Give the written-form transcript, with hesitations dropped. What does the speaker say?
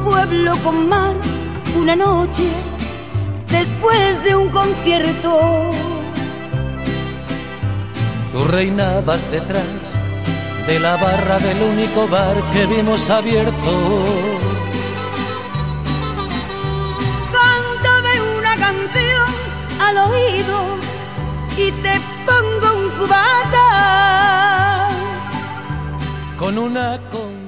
pueblo con mar, una noche después de un concierto. Tú reinabas detrás de la barra del único bar que vimos abierto. Cántame una canción al oído y te pongo un cubata con una